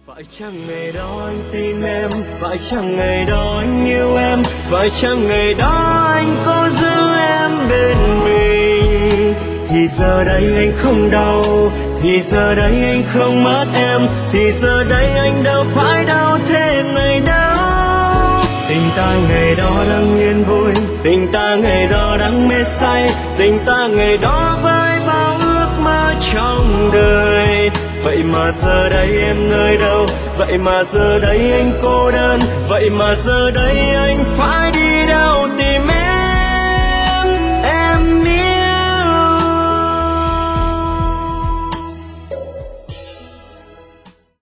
Phải chăng ngày đó anh tin em, phải chăng ngày đó anh yêu em, phải chăng ngày đó anh có giữ em bên mình. Thì giờ đây anh không đau, thì giờ đây anh không mất em, thì giờ đây anh đâu phải đau thêm ngày đó. Tình ta ngày đó đang yên vui, tình ta ngày đó đang mê say, tình ta ngày đó với bao ước mơ trong đời. Vậy mà giờ đây em nơi đâu, vậy mà giờ đây anh cô đơn, vậy mà giờ đây anh phải đi